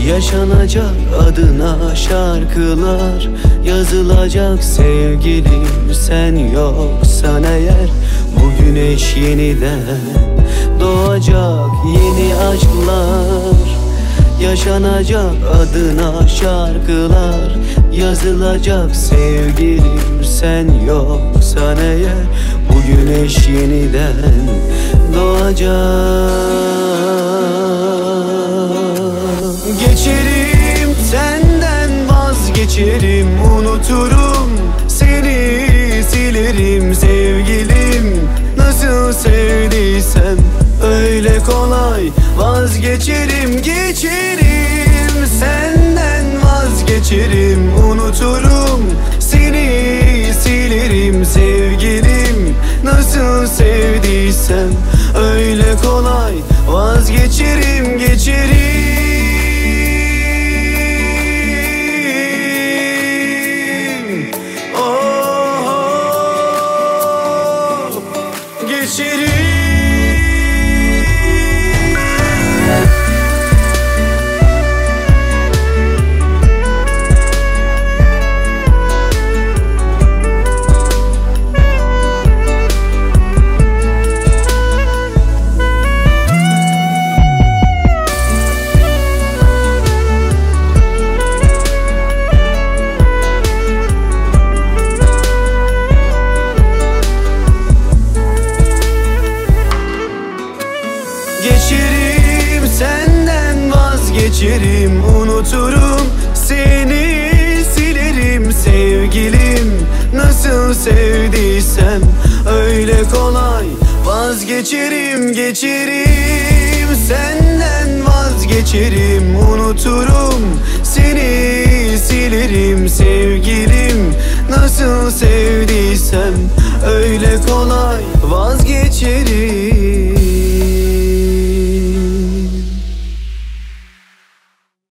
Yaşanacak adına şarkılar yazılacak sevgilim, sen yoksan eğer bu güneş yeniden doğacak yeni aşklar. Yaşanacak adına şarkılar yazılacak sevgilim, sen yoksan eğer bu güneş yeniden doğacak. Geçerim senden vazgeçerim, unuturum seni, silerim sevgilim. Nasıl sevdiysem öyle kolay vazgeçerim. Geçerim senden vazgeçerim, unuturum seni, silerim sevgilim. Nasıl sevdiysem öyle kolay vazgeçerim, geçerim. Geçerim senden vazgeçerim, unuturum seni, silerim sevgilim. Nasıl sevdiysem öyle kolay vazgeçerim, geçerim senden vazgeçerim, unuturum seni, silerim sevgilim. Nasıl sevdiysem öyle